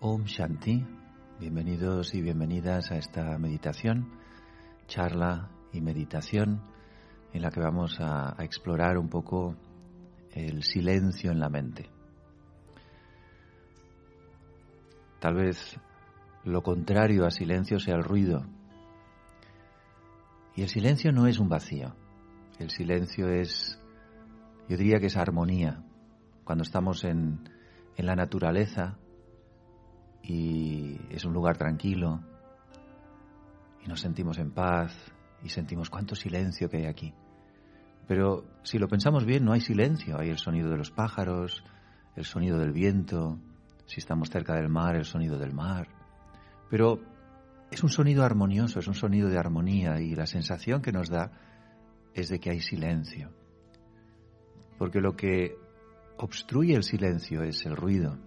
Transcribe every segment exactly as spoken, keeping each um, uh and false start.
Om Shanti, bienvenidos y bienvenidas a esta meditación, charla y meditación en la que vamos a, a explorar un poco el silencio en la mente. Tal vez lo contrario a silencio sea el ruido. Y el silencio no es un vacío. El silencio es, yo diría que es armonía. Cuando estamos en, en la naturaleza y es un lugar tranquilo y nos sentimos en paz y sentimos cuánto silencio que hay aquí. Pero si lo pensamos bien, no hay silencio. Hay el sonido de los pájaros, el sonido del viento, si estamos cerca del mar, el sonido del mar. Pero es un sonido armonioso, es un sonido de armonía y la sensación que nos da es de que hay silencio. Porque lo que obstruye el silencio es el ruido.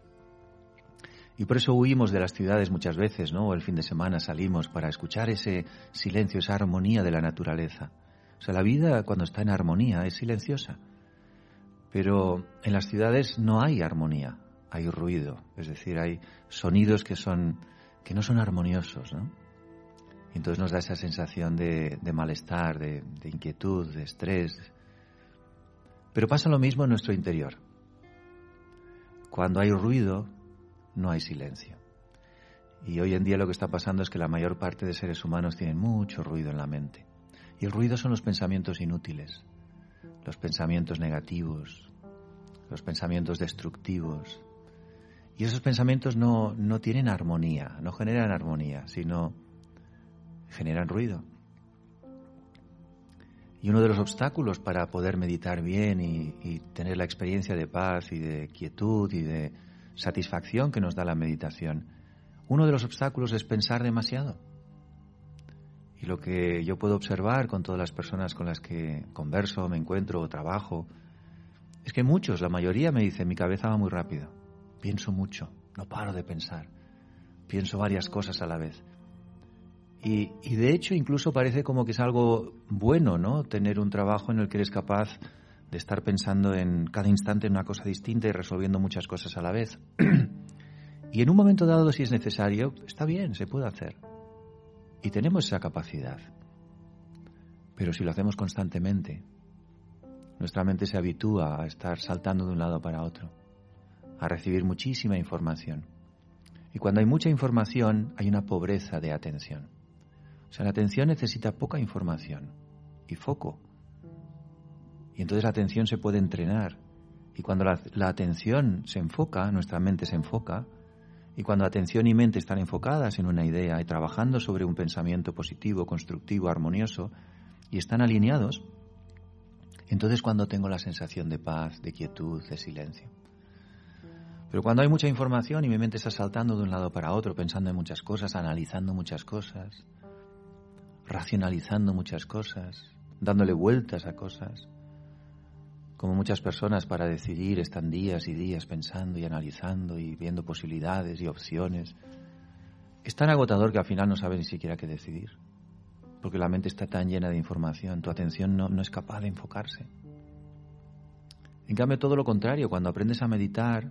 Y por eso huimos de las ciudades muchas veces, ¿no? O el fin de semana salimos para escuchar ese silencio, esa armonía de la naturaleza. O sea, la vida cuando está en armonía es silenciosa. Pero en las ciudades no hay armonía, hay ruido. Es decir, hay sonidos que son que no son armoniosos, ¿no? Y entonces nos da esa sensación de, de malestar, de, de inquietud, de estrés. Pero pasa lo mismo en nuestro interior. Cuando hay ruido, no hay silencio. Y hoy en día lo que está pasando es que la mayor parte de seres humanos tienen mucho ruido en la mente. Y el ruido son los pensamientos inútiles, los pensamientos negativos, los pensamientos destructivos. Y esos pensamientos no, no tienen armonía, no generan armonía, sino generan ruido. Y uno de los obstáculos para poder meditar bien y, y tener la experiencia de paz y de quietud y de satisfacción que nos da la meditación, uno de los obstáculos es pensar demasiado. Y lo que yo puedo observar con todas las personas con las que converso, me encuentro o trabajo, es que muchos, la mayoría me dicen, mi cabeza va muy rápido, pienso mucho, no paro de pensar, pienso varias cosas a la vez. Y, y de hecho incluso parece como que es algo bueno, ¿no? Tener un trabajo en el que eres capaz de estar pensando en cada instante en una cosa distinta y resolviendo muchas cosas a la vez. Y en un momento dado, si es necesario, está bien, se puede hacer. Y tenemos esa capacidad. Pero si lo hacemos constantemente, nuestra mente se habitúa a estar saltando de un lado para otro, a recibir muchísima información. Y cuando hay mucha información, hay una pobreza de atención. O sea, la atención necesita poca información y foco. Y entonces la atención se puede entrenar. Y cuando la, la atención se enfoca, nuestra mente se enfoca, y cuando atención y mente están enfocadas en una idea y trabajando sobre un pensamiento positivo, constructivo, armonioso, y están alineados, entonces cuando tengo la sensación de paz, de quietud, de silencio. Pero cuando hay mucha información y mi mente está saltando de un lado para otro, pensando en muchas cosas, analizando muchas cosas, racionalizando muchas cosas, dándole vueltas a cosas, como muchas personas para decidir están días y días pensando y analizando y viendo posibilidades y opciones. Es tan agotador que al final no sabes ni siquiera qué decidir, porque la mente está tan llena de información, tu atención no, no es capaz de enfocarse. En cambio, todo lo contrario, cuando aprendes a meditar,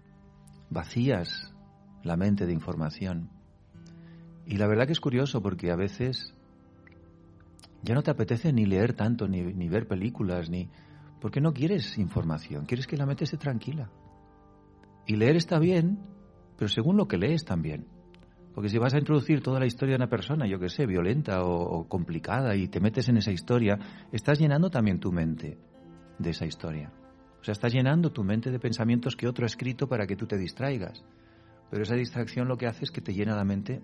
vacías la mente de información. Y la verdad que es curioso porque a veces ya no te apetece ni leer tanto, ni, ni ver películas, ni porque no quieres información, quieres que la mente esté tranquila. Y leer está bien, pero según lo que lees también. Porque si vas a introducir toda la historia de una persona, yo qué sé, violenta o, o complicada, y te metes en esa historia, estás llenando también tu mente de esa historia. O sea, estás llenando tu mente de pensamientos que otro ha escrito para que tú te distraigas. Pero esa distracción lo que hace es que te llena la mente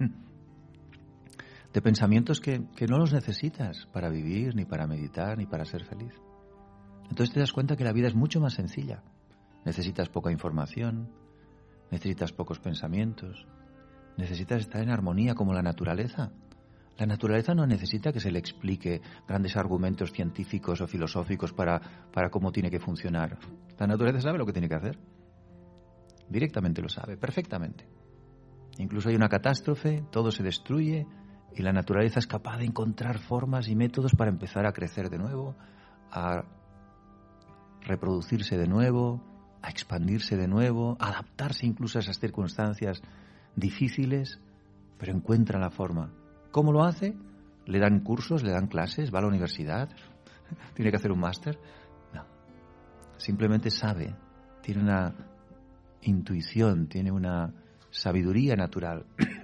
de pensamientos que, que no los necesitas para vivir, ni para meditar, ni para ser feliz. Entonces te das cuenta que la vida es mucho más sencilla. Necesitas poca información, necesitas pocos pensamientos, necesitas estar en armonía como la naturaleza. La naturaleza no necesita que se le explique grandes argumentos científicos o filosóficos para, para cómo tiene que funcionar. La naturaleza sabe lo que tiene que hacer. Directamente lo sabe, perfectamente. Incluso hay una catástrofe, todo se destruye y la naturaleza es capaz de encontrar formas y métodos para empezar a crecer de nuevo, a reproducirse de nuevo, a expandirse de nuevo, a adaptarse incluso a esas circunstancias difíciles, pero encuentra la forma. ¿Cómo lo hace? ¿Le dan cursos, le dan clases, va a la universidad, tiene que hacer un máster? No, simplemente sabe, tiene una intuición, tiene una sabiduría natural.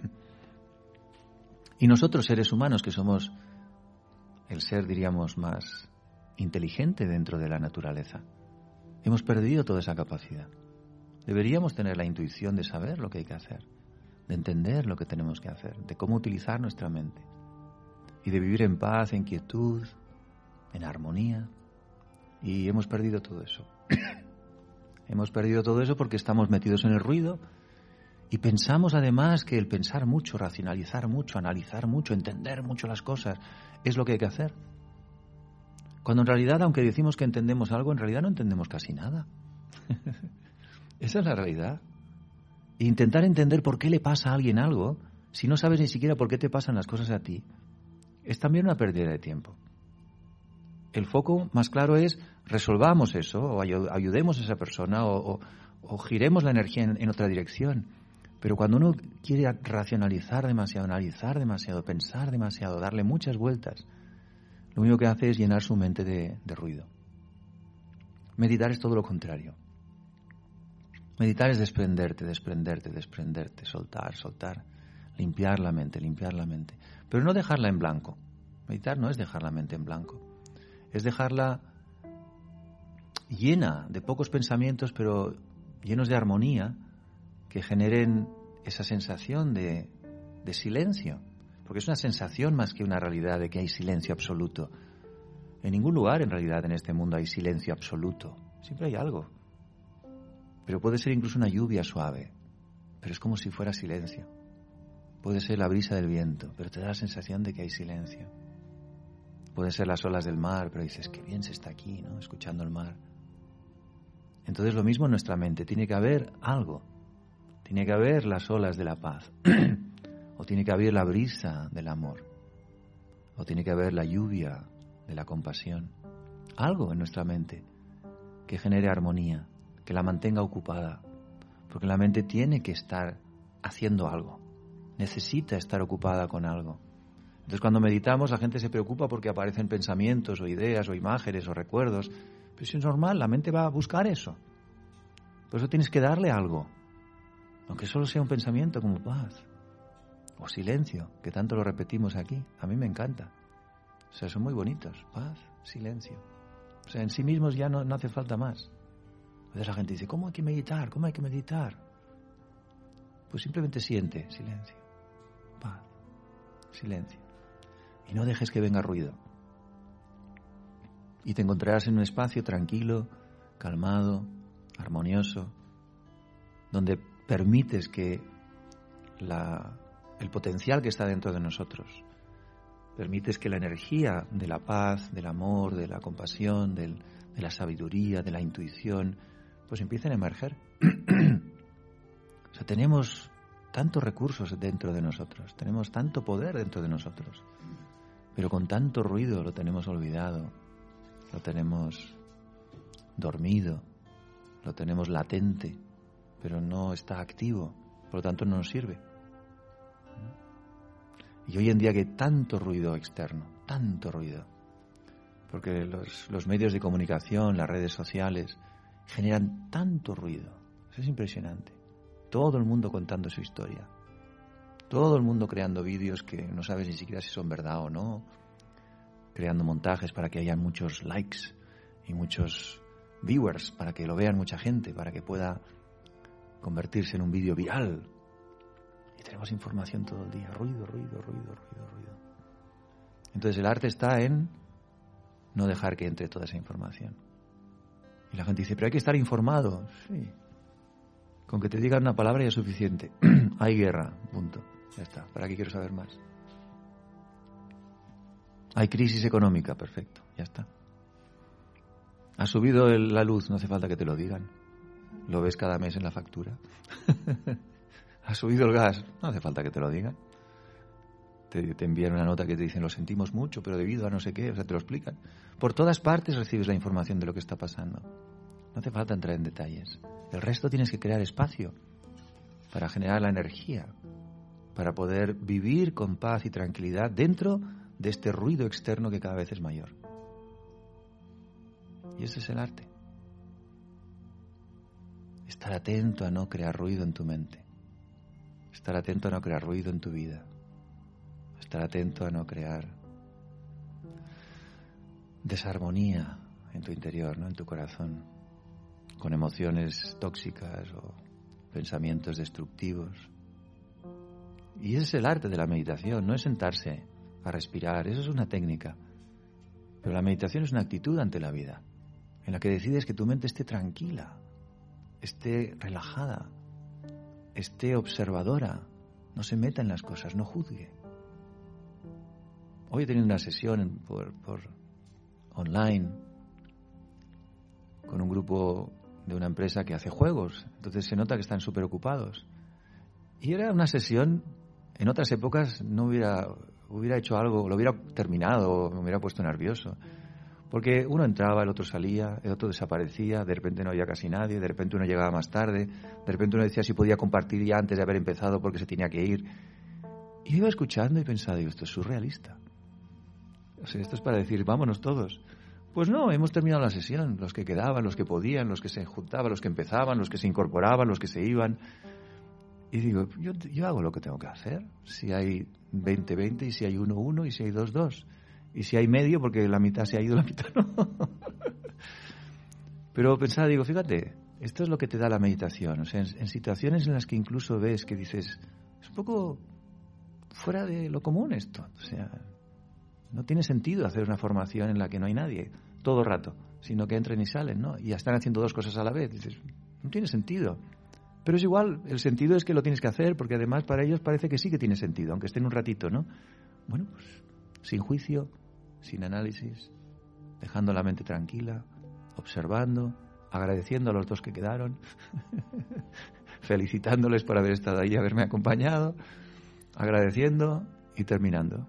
Y nosotros, seres humanos, que somos el ser, diríamos, más inteligente dentro de la naturaleza, hemos perdido toda esa capacidad. Deberíamos tener la intuición de saber lo que hay que hacer, de entender lo que tenemos que hacer, de cómo utilizar nuestra mente y de vivir en paz, en quietud, en armonía. Y hemos perdido todo eso. Hemos perdido todo eso porque estamos metidos en el ruido y pensamos además que el pensar mucho, racionalizar mucho, analizar mucho, entender mucho las cosas es lo que hay que hacer. Cuando en realidad, aunque decimos que entendemos algo, en realidad no entendemos casi nada. Esa es la realidad. E intentar entender por qué le pasa a alguien algo, si no sabes ni siquiera por qué te pasan las cosas a ti, es también una pérdida de tiempo. El foco más claro es resolvamos eso, o ayudemos a esa persona, o, o, o giremos la energía en, en otra dirección. Pero cuando uno quiere racionalizar demasiado, analizar demasiado, pensar demasiado, darle muchas vueltas, lo único que hace es llenar su mente de, de ruido. Meditar es todo lo contrario. Meditar es desprenderte, desprenderte, desprenderte, soltar, soltar, limpiar la mente, limpiar la mente. Pero no dejarla en blanco. Meditar no es dejar la mente en blanco. Es dejarla llena de pocos pensamientos, pero llenos de armonía, que generen esa sensación de, de silencio. Porque es una sensación más que una realidad de que hay silencio absoluto. En ningún lugar, en realidad, en este mundo hay silencio absoluto. Siempre hay algo. Pero puede ser incluso una lluvia suave, pero es como si fuera silencio. Puede ser la brisa del viento, pero te da la sensación de que hay silencio. Puede ser las olas del mar, pero dices, qué bien se está aquí, ¿no? Escuchando el mar. Entonces lo mismo en nuestra mente. Tiene que haber algo. Tiene que haber las olas de la paz. O tiene que haber la brisa del amor. O tiene que haber la lluvia de la compasión. Algo en nuestra mente que genere armonía, que la mantenga ocupada. Porque la mente tiene que estar haciendo algo. Necesita estar ocupada con algo. Entonces cuando meditamos la gente se preocupa porque aparecen pensamientos o ideas o imágenes o recuerdos. Pero eso es normal, la mente va a buscar eso. Por eso tienes que darle algo. Aunque solo sea un pensamiento como paz. O silencio, que tanto lo repetimos aquí. A mí me encanta. O sea, son muy bonitos. Paz, silencio. O sea, en sí mismos ya no, no hace falta más. Entonces la gente dice, ¿cómo hay que meditar? ¿Cómo hay que meditar? Pues simplemente siente silencio. Paz, silencio. Y no dejes que venga ruido. Y te encontrarás en un espacio tranquilo, calmado, armonioso, donde permites que la, el potencial que está dentro de nosotros, permites que la energía de la paz, del amor, de la compasión, del, de la sabiduría, de la intuición, pues empiecen a emerger. O sea, tenemos tantos recursos dentro de nosotros, tenemos tanto poder dentro de nosotros, pero con tanto ruido lo tenemos olvidado, lo tenemos dormido, lo tenemos latente, pero no está activo, por lo tanto no nos sirve. Y hoy en día que hay tanto ruido externo, tanto ruido, porque los, los medios de comunicación, las redes sociales, generan tanto ruido. Eso es impresionante. Todo el mundo contando su historia. Todo el mundo creando vídeos que no sabes ni siquiera si son verdad o no. Creando montajes para que haya muchos likes y muchos viewers, para que lo vean mucha gente, para que pueda convertirse en un vídeo viral. Y tenemos información todo el día. Ruido, ruido, ruido, ruido, ruido. Entonces el arte está en no dejar que entre toda esa información. Y la gente dice, pero hay que estar informado. Sí. Con que te digan una palabra ya es suficiente. Hay guerra, punto. Ya está. ¿Para qué quiero saber más? Hay crisis económica, perfecto. Ya está. Ha subido el, la luz, no hace falta que te lo digan. Lo ves cada mes en la factura. Ha subido el gas, no hace falta que te lo digan. Te, te envían una nota que te dicen, lo sentimos mucho, pero debido a no sé qué, o sea, te lo explican. Por todas partes recibes la información de lo que está pasando. No hace falta entrar en detalles. El resto tienes que crear espacio para generar la energía, para poder vivir con paz y tranquilidad dentro de este ruido externo que cada vez es mayor. Y ese es el arte. Estar atento a no crear ruido en tu mente. Estar atento a no crear ruido en tu vida. Estar atento a no crear desarmonía en tu interior, ¿no? En tu corazón, con emociones tóxicas o pensamientos destructivos. Y ese es el arte de la meditación, no es sentarse a respirar, eso es una técnica. Pero la meditación es una actitud ante la vida, en la que decides que tu mente esté tranquila, esté relajada, esté observadora, no se meta en las cosas, no juzgue. Hoy he tenido una sesión por, por online con un grupo de una empresa que hace juegos, entonces se nota que están súper ocupados. Y era una sesión, en otras épocas no hubiera, hubiera hecho algo, lo hubiera terminado, me hubiera puesto nervioso. Porque uno entraba, el otro salía, el otro desaparecía, de repente no había casi nadie, de repente uno llegaba más tarde, de repente uno decía si podía compartir ya antes de haber empezado porque se tenía que ir. Y yo iba escuchando y pensaba, digo, esto es surrealista. O sea, esto es para decir, vámonos todos. Pues no, hemos terminado la sesión, los que quedaban, los que podían, los que se juntaban, los que empezaban, los que se incorporaban, los que se iban. Y digo, yo, yo hago lo que tengo que hacer. Si hay veinte veinte y si hay uno uno y si hay dos dos. Y si hay medio, porque la mitad se ha ido, la mitad no. Pero pensaba, digo, fíjate, esto es lo que te da la meditación. O sea, en, en situaciones en las que incluso ves que dices, es un poco fuera de lo común esto. O sea, no tiene sentido hacer una formación en la que no hay nadie todo el rato, sino que entren y salen, ¿no? Y ya están haciendo dos cosas a la vez. Dices, no tiene sentido. Pero es igual, el sentido es que lo tienes que hacer, porque además para ellos parece que sí que tiene sentido, aunque estén un ratito, ¿no? Bueno, pues sin juicio, sin análisis, dejando la mente tranquila, observando, agradeciendo a los dos que quedaron, felicitándoles por haber estado ahí y haberme acompañado, agradeciendo y terminando.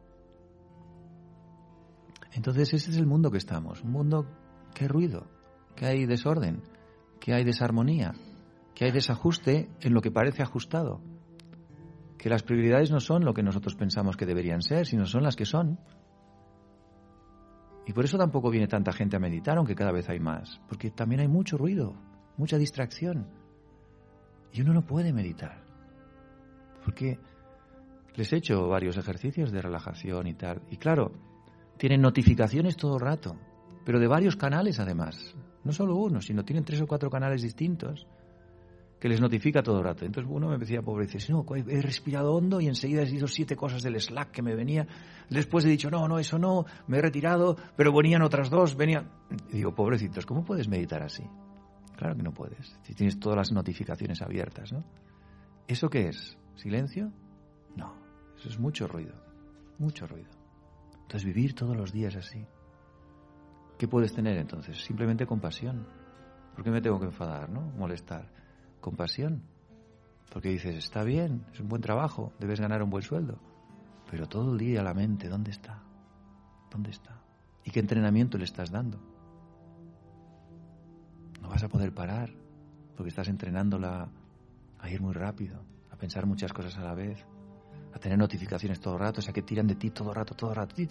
Entonces ese es el mundo que estamos, un mundo que hay ruido, que hay desorden, que hay desarmonía, que hay desajuste en lo que parece ajustado, que las prioridades no son lo que nosotros pensamos que deberían ser, sino son las que son. Y por eso tampoco viene tanta gente a meditar, aunque cada vez hay más, porque también hay mucho ruido, mucha distracción. Y uno no puede meditar, porque les he hecho varios ejercicios de relajación y tal, y claro, tienen notificaciones todo el rato, pero de varios canales además, no solo uno, sino tienen tres o cuatro canales distintos que les notifica todo el rato. Entonces uno me decía, pobre, dice, no, he respirado hondo y enseguida he dicho siete cosas del Slack que me venía. Después he dicho, no, no, eso no, me he retirado, pero venían otras dos, venían... Y digo, pobrecitos, ¿cómo puedes meditar así? Claro que no puedes, si tienes todas las notificaciones abiertas, ¿no? ¿Eso qué es? ¿Silencio? No, eso es mucho ruido, mucho ruido. Entonces vivir todos los días así. ¿Qué puedes tener entonces? Simplemente compasión. ¿Por qué me tengo que enfadar, no? Molestar. Compasión, porque dices, está bien, es un buen trabajo, debes ganar un buen sueldo, pero todo el día la mente, ¿dónde está? ¿Dónde está? ¿Y qué entrenamiento le estás dando? No vas a poder parar, porque estás entrenándola a ir muy rápido, a pensar muchas cosas a la vez, a tener notificaciones todo el rato, o sea, que tiran de ti todo el rato, todo el rato.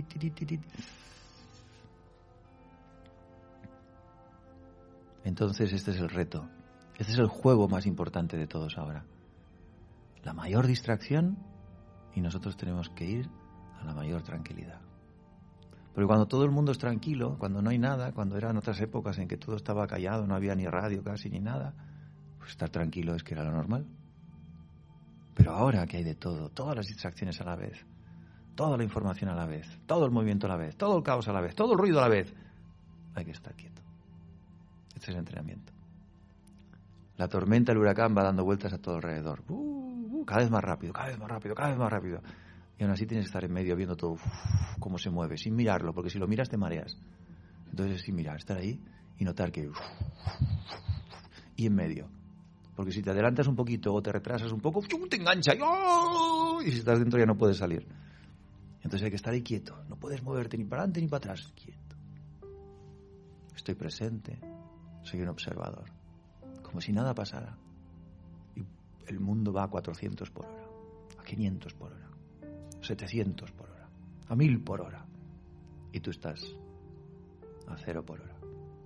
Entonces este es el reto. Este es el juego más importante de todos ahora. La mayor distracción y nosotros tenemos que ir a la mayor tranquilidad. Porque cuando todo el mundo es tranquilo, cuando no hay nada, cuando eran otras épocas en que todo estaba callado, no había ni radio casi ni nada, pues estar tranquilo es que era lo normal. Pero ahora que hay de todo, todas las distracciones a la vez, toda la información a la vez, todo el movimiento a la vez, todo el caos a la vez, todo el ruido a la vez, hay que estar quieto. Este es el entrenamiento. La tormenta, el huracán va dando vueltas a todo alrededor. Uh, uh, cada vez más rápido, cada vez más rápido, cada vez más rápido. Y aún así tienes que estar en medio viendo todo, uf, cómo se mueve, sin mirarlo, porque si lo miras te mareas. Entonces sin mirar, estar ahí y notar que... Uf, y en medio. Porque si te adelantas un poquito o te retrasas un poco, te engancha. Y si estás dentro ya no puedes salir. Entonces hay que estar ahí quieto. No puedes moverte ni para adelante ni para atrás. Quieto. Estoy presente. soy un observador, como si nada pasara. Y el mundo va a cuatrocientos por hora, a quinientos por hora, a setecientos por hora, a mil por hora. Y tú estás a cero por hora.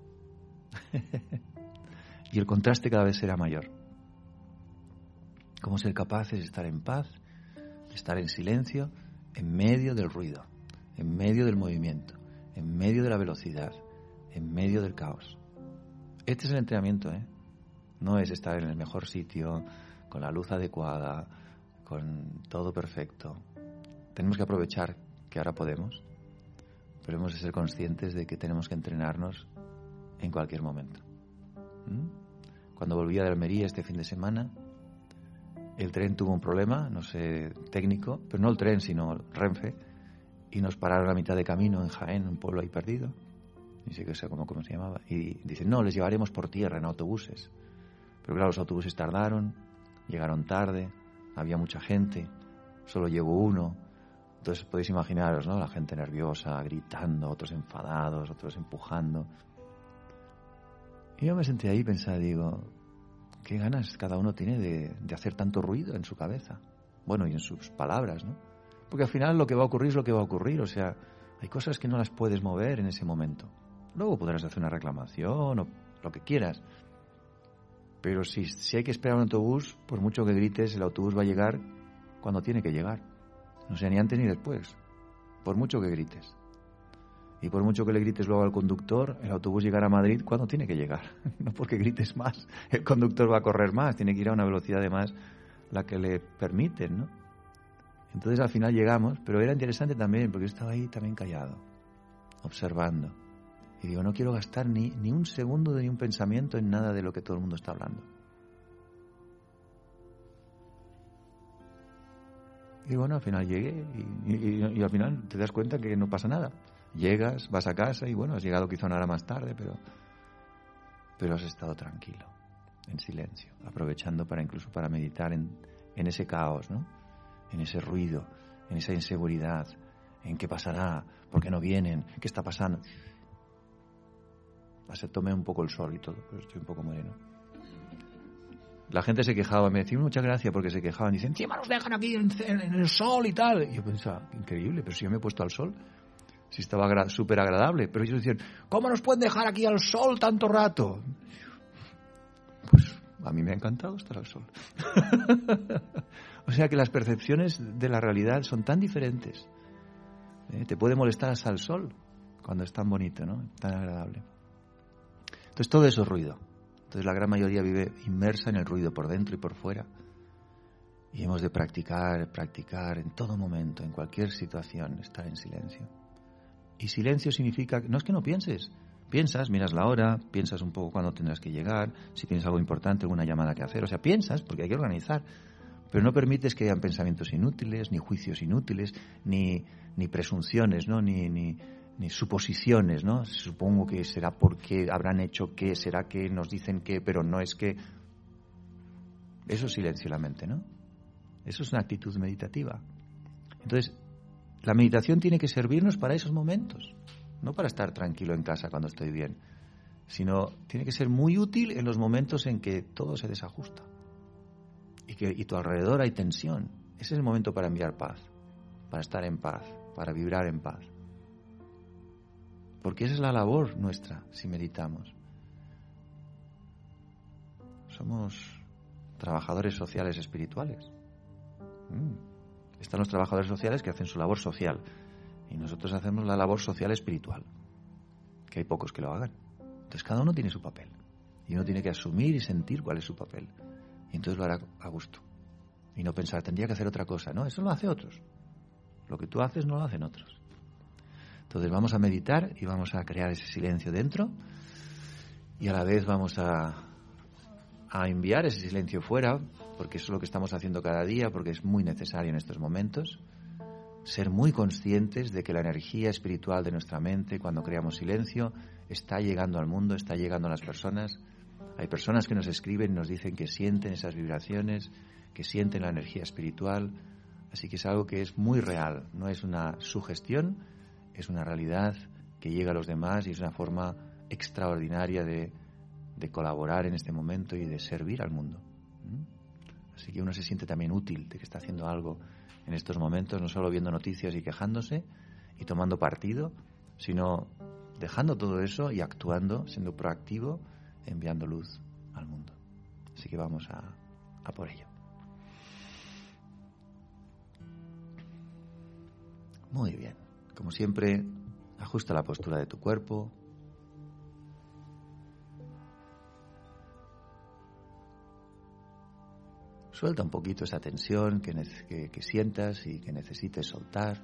Y el contraste cada vez será mayor. Cómo ser capaces de estar en paz, de estar en silencio, en medio del ruido, en medio del movimiento, en medio de la velocidad, en medio del caos. Este es el entrenamiento, ¿eh? No es estar en el mejor sitio, con la luz adecuada, con todo perfecto. Tenemos que aprovechar que ahora podemos, pero hemos de ser conscientes de que tenemos que entrenarnos en cualquier momento. ¿Mm? Cuando volvía de Almería este fin de semana, el tren tuvo un problema, no sé, técnico, pero no el tren, sino el Renfe, y nos pararon a mitad de camino en Jaén, un pueblo ahí perdido, ni sé qué sé cómo, cómo se llamaba, y dicen, no, les llevaremos por tierra en autobuses. Pero claro, los autobuses tardaron, llegaron tarde, había mucha gente, solo llegó uno. Entonces podéis imaginaros, ¿no? La gente nerviosa, gritando, otros enfadados, otros empujando. Y yo me senté ahí y pensaba, digo, qué ganas cada uno tiene de, de hacer tanto ruido en su cabeza. Bueno, y en sus palabras, ¿no? Porque al final lo que va a ocurrir es lo que va a ocurrir. O sea, hay cosas que no las puedes mover en ese momento. Luego podrás hacer una reclamación o lo que quieras. Pero si, si hay que esperar un autobús, por mucho que grites, el autobús va a llegar cuando tiene que llegar. No sea ni antes ni después. Por mucho que grites. Y por mucho que le grites luego al conductor, el autobús llegará a Madrid cuando tiene que llegar. No porque grites más, el conductor va a correr más, tiene que ir a una velocidad de más la que le permiten, ¿no? Entonces al final llegamos, pero era interesante también, porque yo estaba ahí también callado, observando. Y digo, no quiero gastar ni, ni un segundo de ni un pensamiento en nada de lo que todo el mundo está hablando. Y bueno, al final llegué y, y, y al final te das cuenta que no pasa nada. Llegas, vas a casa y bueno, has llegado quizá una hora más tarde, pero, pero has estado tranquilo, en silencio, aprovechando para incluso para meditar en, en ese caos, ¿no? En ese ruido, en esa inseguridad, en qué pasará, por qué no vienen, qué está pasando. Se tomé un poco el sol y todo, pero estoy un poco moreno. La gente se quejaba, me decían muchas gracias porque se quejaban, dicen, encima nos dejan aquí en, en el sol y tal. Y yo pensaba, increíble, pero si yo me he puesto al sol, si estaba agra- súper agradable, pero ellos decían, ¿cómo nos pueden dejar aquí al sol tanto rato? Pues a mí me ha encantado estar al sol. O sea que las percepciones de la realidad son tan diferentes. ¿Eh? Te puede molestar hasta el sol cuando es tan bonito, ¿no? Tan agradable. Entonces todo eso es ruido. Entonces la gran mayoría vive inmersa en el ruido por dentro y por fuera. Y hemos de practicar, practicar en todo momento, en cualquier situación, estar en silencio. Y silencio significa, no es que no pienses. Piensas, miras la hora, piensas un poco cuándo tendrás que llegar, si tienes algo importante, alguna llamada que hacer. O sea, piensas porque hay que organizar. Pero no permites que hayan pensamientos inútiles, ni juicios inútiles, ni, ni presunciones, ¿no? Ni... ni ni suposiciones, ¿no? Supongo que será porque habrán hecho que, será que nos dicen que, pero no es que... Eso silencia la mente, ¿no? Eso es una actitud meditativa. Entonces, la meditación tiene que servirnos para esos momentos, no para estar tranquilo en casa cuando estoy bien, sino tiene que ser muy útil en los momentos en que todo se desajusta y que y tu alrededor hay tensión. Ese es el momento para enviar paz, para estar en paz, para vibrar en paz. Porque esa es la labor nuestra si meditamos. Somos trabajadores sociales espirituales. Mm. Están los trabajadores sociales que hacen su labor social y nosotros hacemos la labor social espiritual, que hay pocos que lo hagan. Entonces cada uno tiene su papel y uno tiene que asumir y sentir cuál es su papel y entonces lo hará a gusto y no pensar, tendría que hacer otra cosa. No, eso lo hacen otros. Lo que tú haces no lo hacen otros. Entonces vamos a meditar y vamos a crear ese silencio dentro y a la vez vamos a, a enviar ese silencio fuera, porque eso es lo que estamos haciendo cada día, porque es muy necesario en estos momentos. Ser muy conscientes de que la energía espiritual de nuestra mente, cuando creamos silencio, está llegando al mundo, está llegando a las personas. Hay personas que nos escriben y nos dicen que sienten esas vibraciones, que sienten la energía espiritual. Así que es algo que es muy real, no es una sugestión, es una realidad que llega a los demás y es una forma extraordinaria de de colaborar en este momento y de servir al mundo. Así que uno se siente también útil de que está haciendo algo en estos momentos, no solo viendo noticias y quejándose y tomando partido, sino dejando todo eso y actuando, siendo proactivo, enviando luz al mundo. Así que vamos a, a por ello. Muy bien. Como siempre, ajusta la postura de tu cuerpo. Suelta un poquito esa tensión que, que, que sientas y que necesites soltar.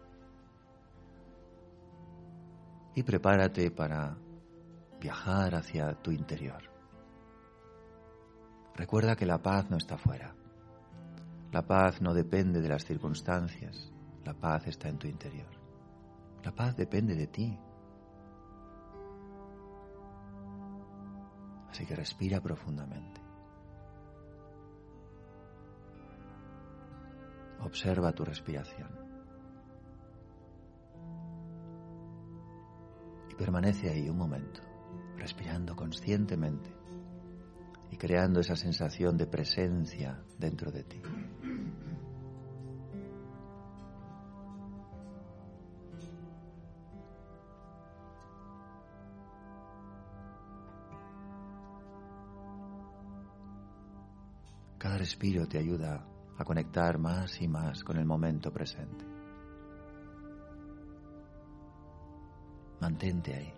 Y prepárate para viajar hacia tu interior. Recuerda que la paz no está fuera. La paz no depende de las circunstancias. La paz está en tu interior. La paz depende de ti. Así que respira profundamente. Observa tu respiración. Y permanece ahí un momento, respirando conscientemente y creando esa sensación de presencia dentro de ti. Cada respiro te ayuda a conectar más y más con el momento presente. Mantente ahí.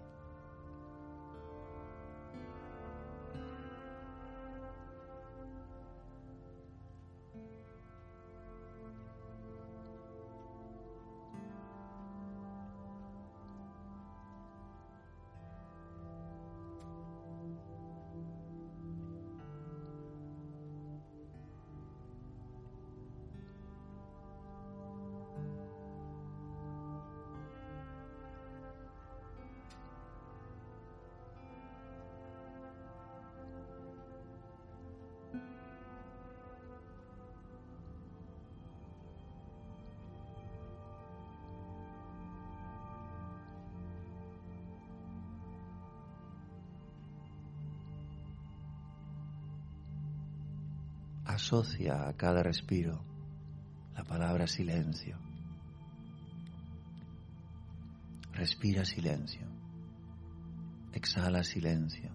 Asocia a cada respiro la palabra silencio. Respira silencio. Exhala silencio.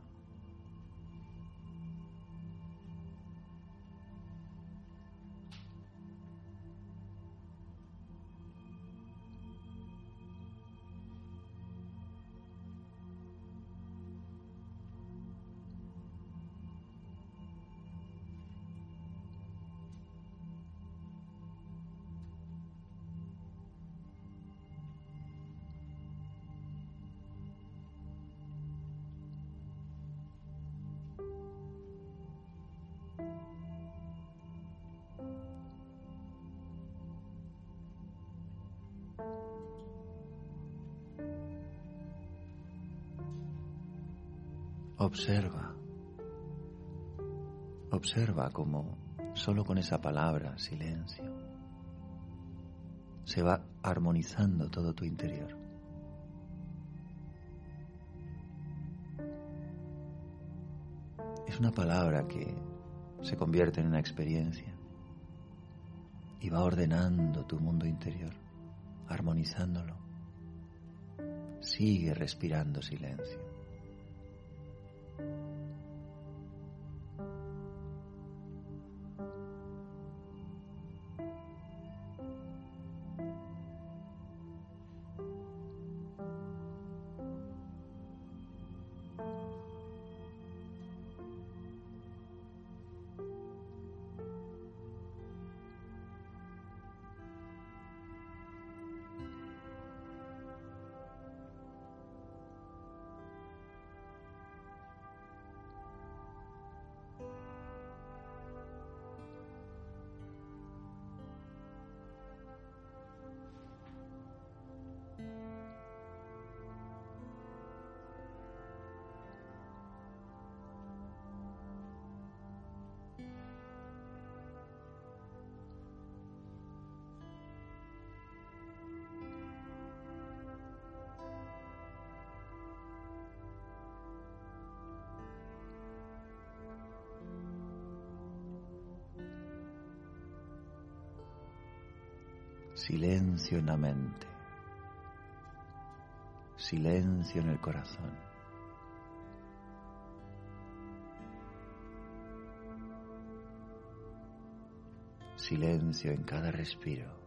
Observa, observa cómo solo con esa palabra, silencio, se va armonizando todo tu interior. Es una palabra que se convierte en una experiencia y va ordenando tu mundo interior, armonizándolo. Sigue respirando silencio. Silencio en la mente. Silencio en el corazón. Silencio en cada respiro.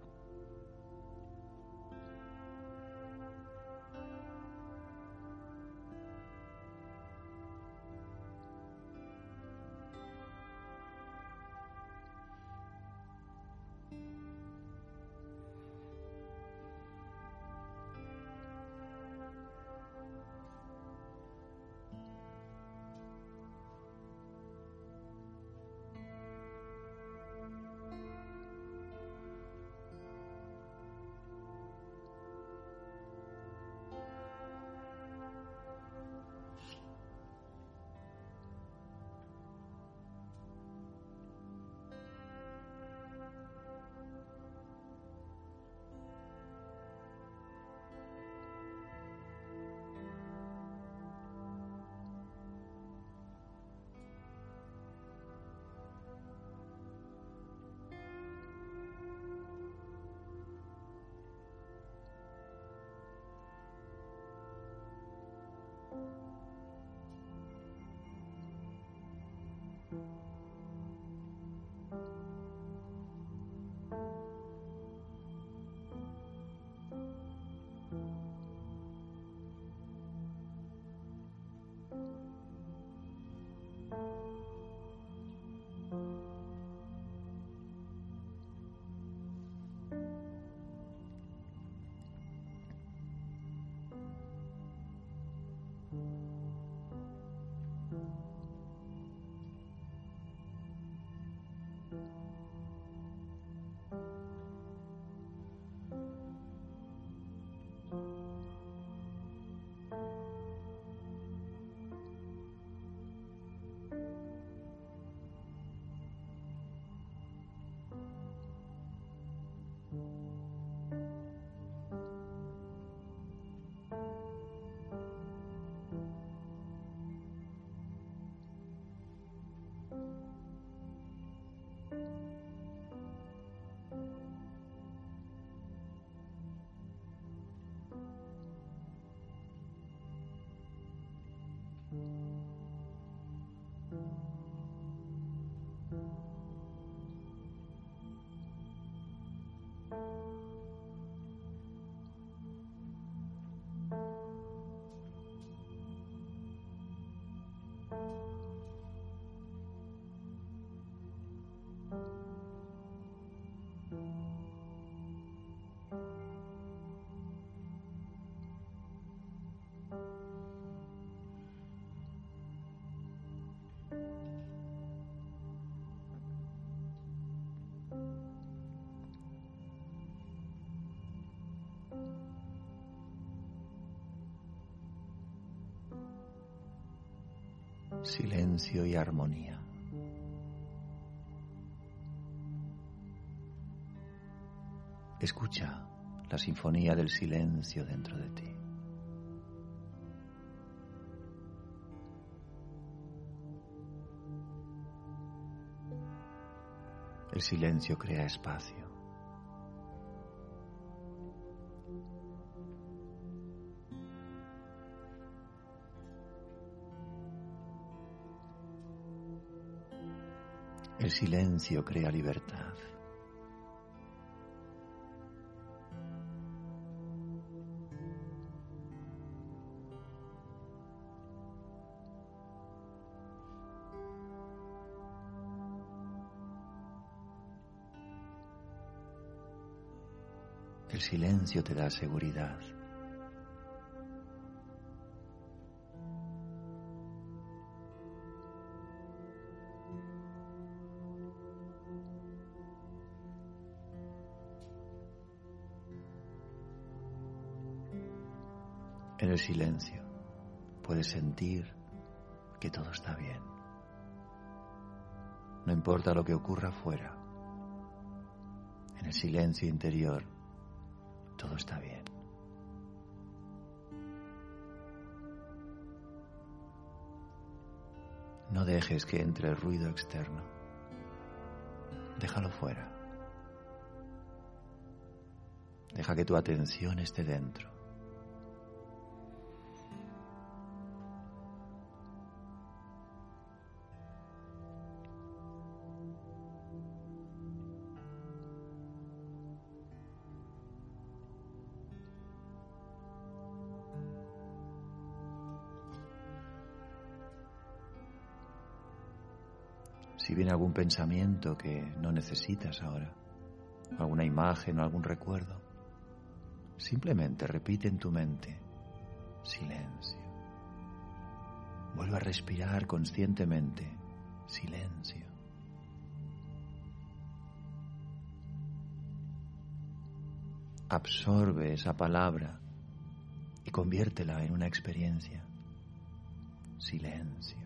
Silencio y armonía. Escucha la sinfonía del silencio dentro de ti. El silencio crea espacio. El silencio crea libertad. El silencio te da seguridad. En el silencio puedes sentir que todo está bien. No importa lo que ocurra afuera. En el silencio interior todo está bien. No dejes que entre el ruido externo. Déjalo fuera. Deja que tu atención esté dentro. Si viene algún pensamiento que no necesitas ahora, alguna imagen o algún recuerdo, simplemente repite en tu mente, silencio. Vuelve a respirar conscientemente, silencio. Absorbe esa palabra y conviértela en una experiencia, silencio.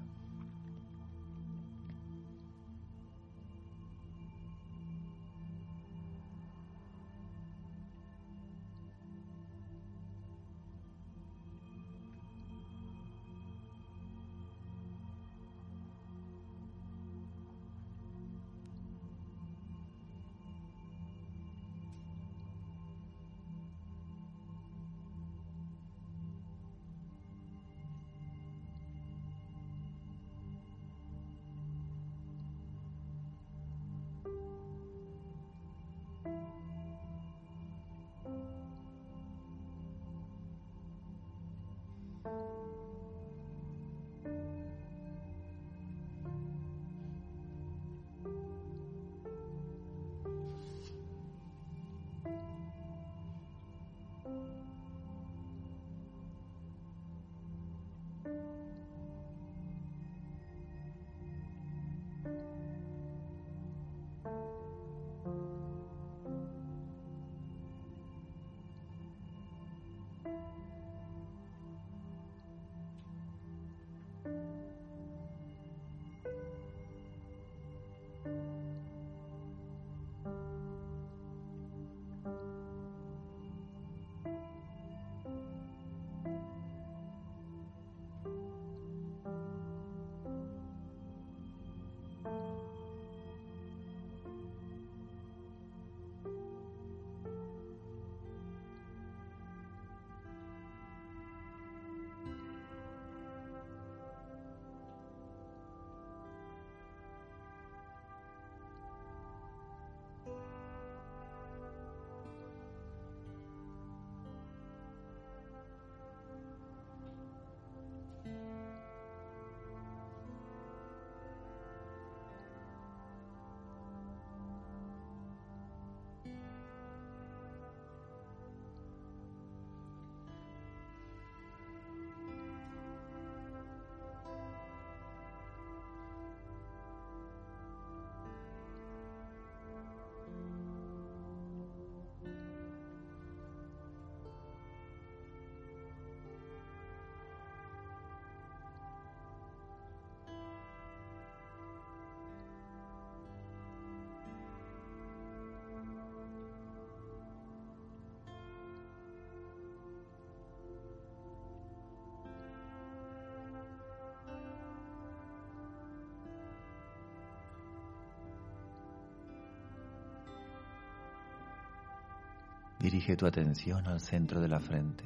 Dirige tu atención al centro de la frente.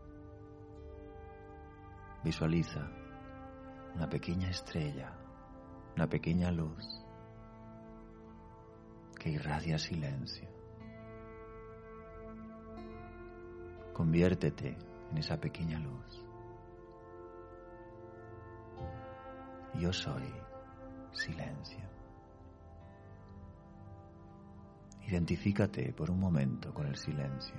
Visualiza una pequeña estrella, una pequeña luz que irradia silencio. Conviértete en esa pequeña luz. Yo soy silencio. Identifícate por un momento con el silencio.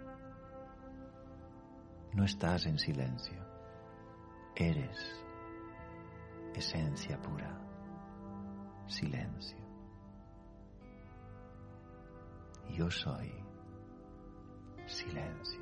No estás en silencio. Eres esencia pura. Silencio. Yo soy silencio.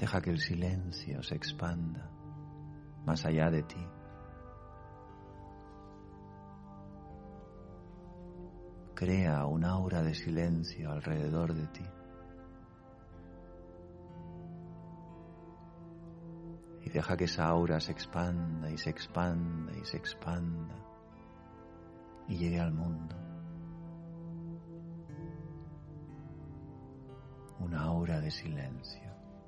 Deja que el silencio se expanda más allá de ti. Crea un aura de silencio alrededor de ti. Y deja que esa aura se expanda y se expanda y se expanda y llegue al mundo. Una aura de silencio.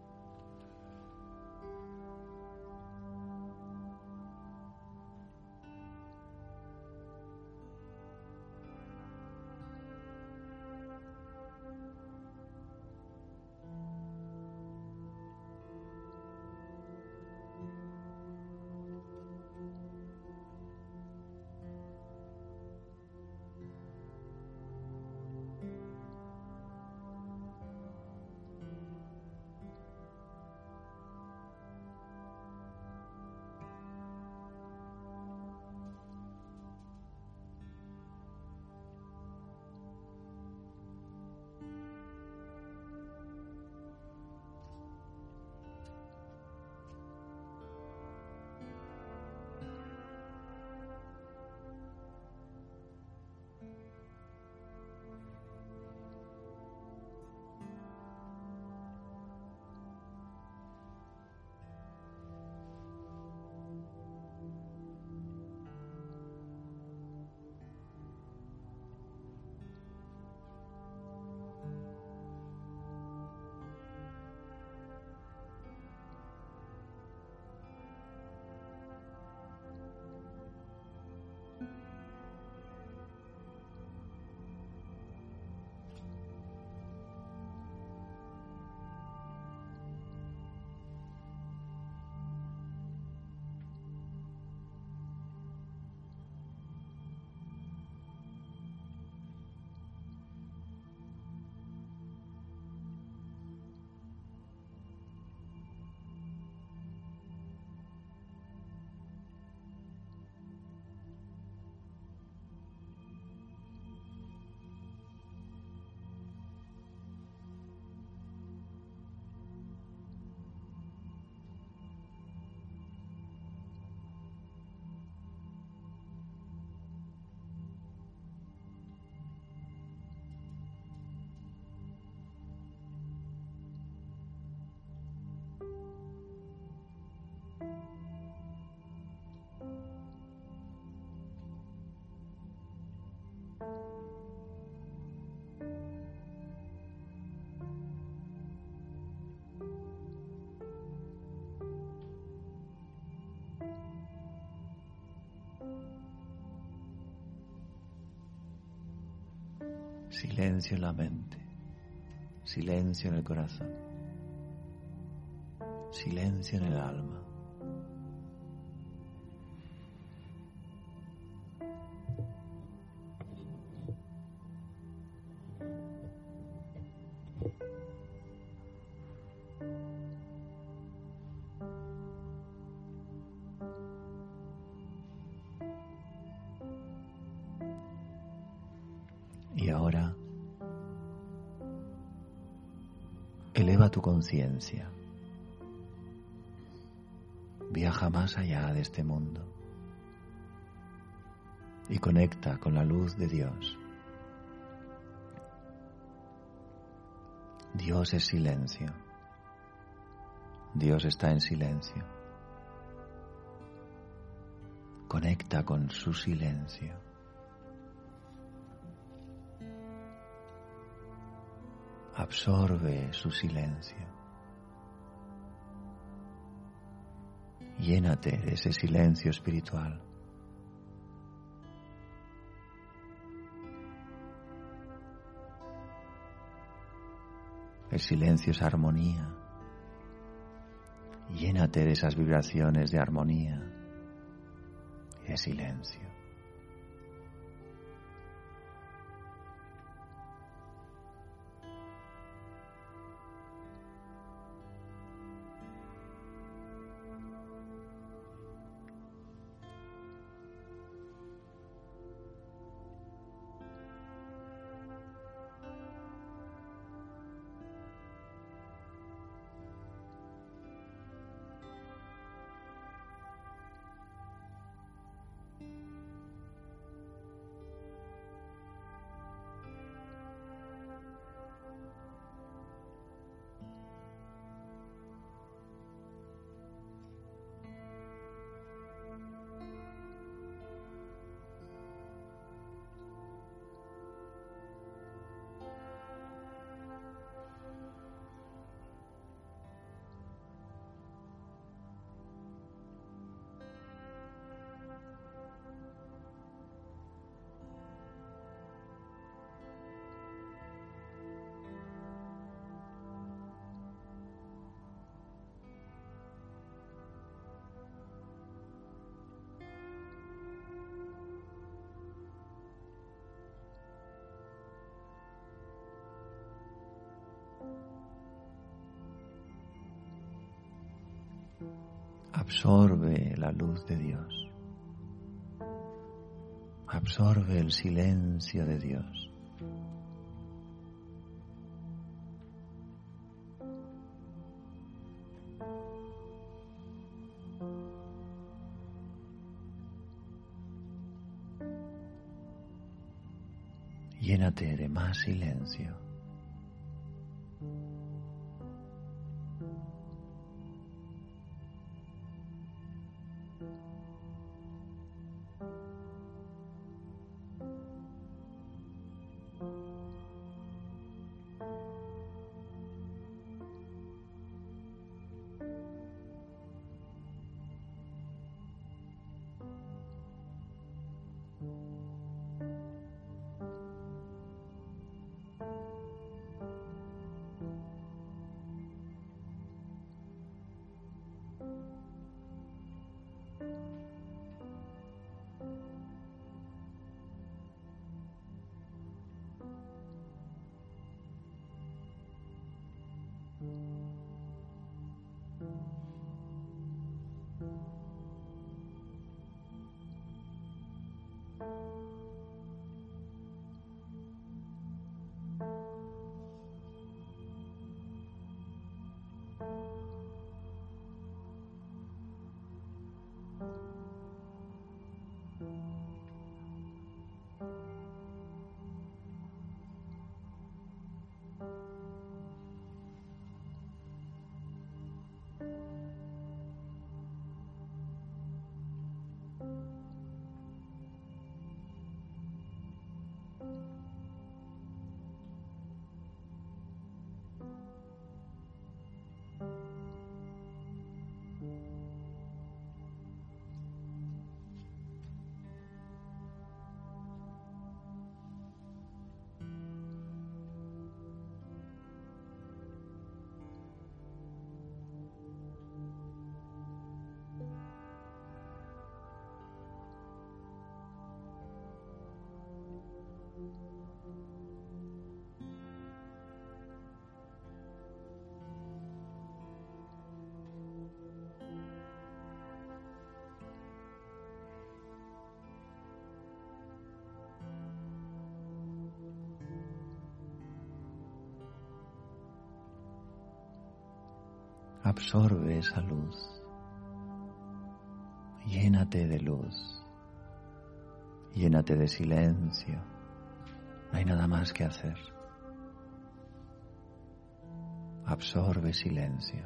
Silencio en la mente, silencio en el corazón, silencio en el alma. Y ahora, eleva tu conciencia, viaja más allá de este mundo y conecta con la luz de Dios. Dios es silencio, Dios está en silencio. Conecta con su silencio. Absorbe su silencio. Llénate de ese silencio espiritual. El silencio es armonía. Llénate de esas vibraciones de armonía y de silencio. Absorbe la luz de Dios. Absorbe el silencio de Dios. Llénate de más silencio. Absorbe esa luz. Llénate de luz. Llénate de silencio. No hay nada más que hacer. Absorbe silencio.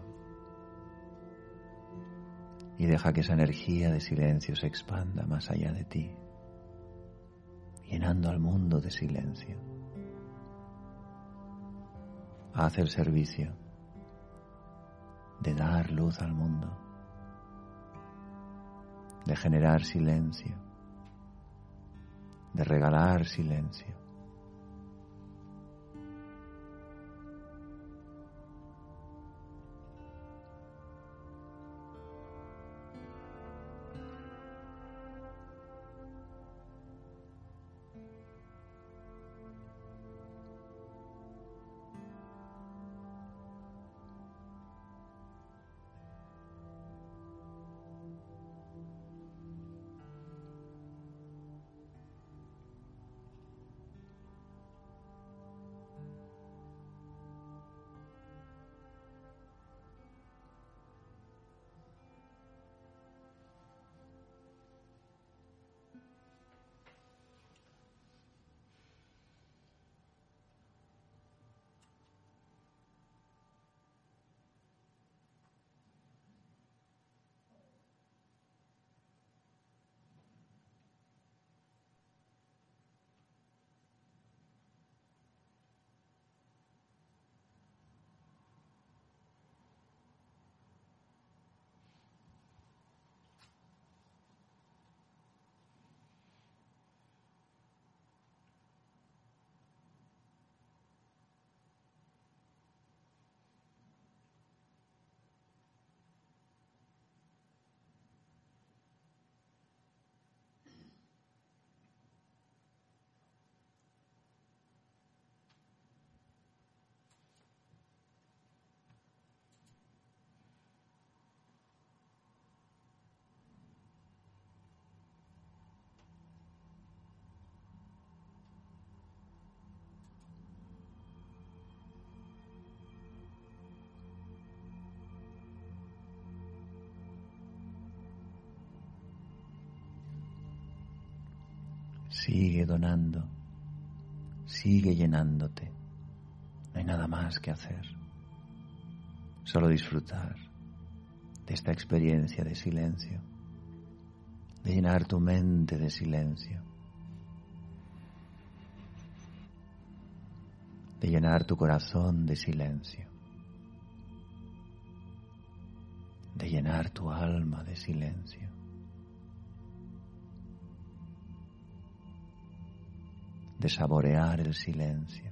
Y deja que esa energía de silencio se expanda más allá de ti, llenando al mundo de silencio. Haz el servicio de dar luz al mundo, de generar silencio, de regalar silencio. Sigue donando, sigue llenándote. No hay nada más que hacer. Solo disfrutar de esta experiencia de silencio, de llenar tu mente de silencio, de llenar tu corazón de silencio, de llenar tu alma de silencio. De saborear el silencio.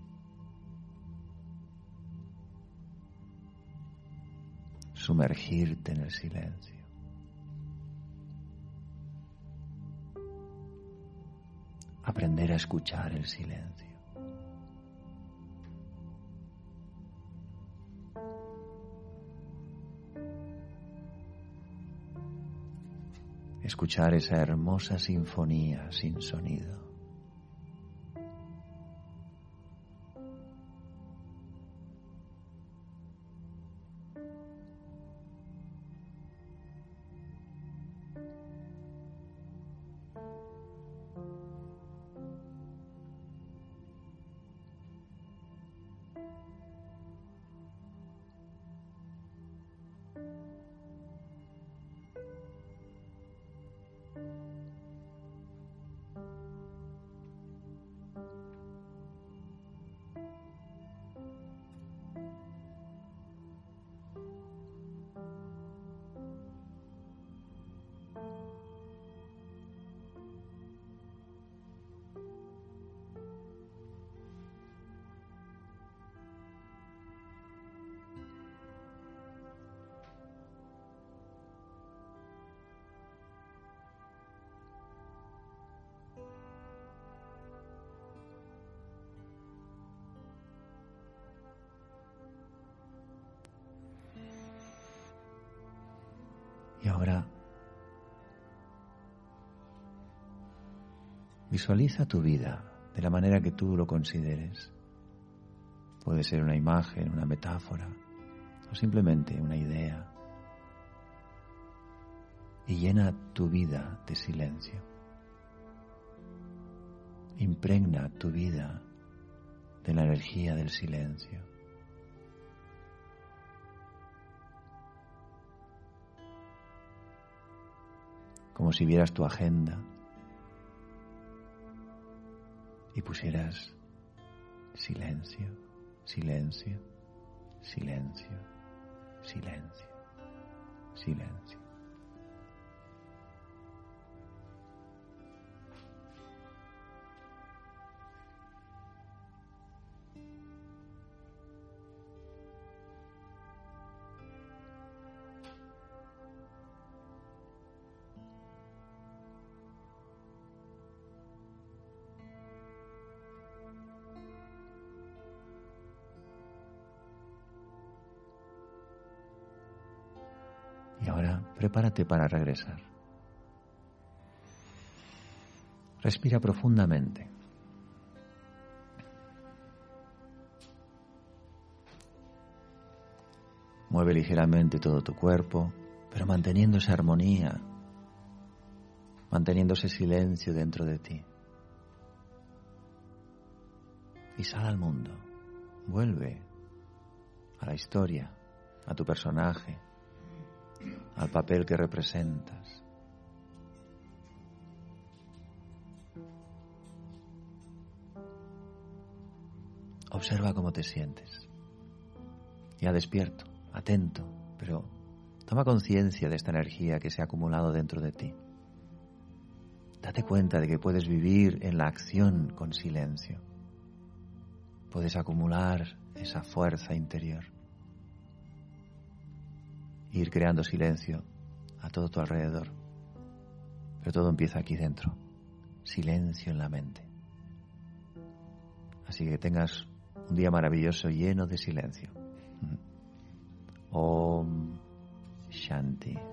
Sumergirte en el silencio. Aprender a escuchar el silencio. Escuchar esa hermosa sinfonía sin sonido. Y ahora visualiza tu vida de la manera que tú lo consideres. Puede ser una imagen, una metáfora o simplemente una idea. Y llena tu vida de silencio. Impregna tu vida de la energía del silencio. Como si vieras tu agenda y pusieras silencio, silencio, silencio, silencio, silencio. Y ahora prepárate para regresar. Respira profundamente. Mueve ligeramente todo tu cuerpo, pero manteniendo esa armonía, manteniendo ese silencio dentro de ti. Y sal al mundo. Vuelve a la historia, a tu personaje, al papel que representas. Observa cómo te sientes. Ya despierto, atento, pero toma conciencia de esta energía que se ha acumulado dentro de ti. Date cuenta de que puedes vivir en la acción con silencio. Puedes acumular esa fuerza interior. Ir creando silencio a todo tu alrededor. Pero todo empieza aquí dentro. Silencio en la mente. Así que tengas un día maravilloso lleno de silencio. Om Shanti.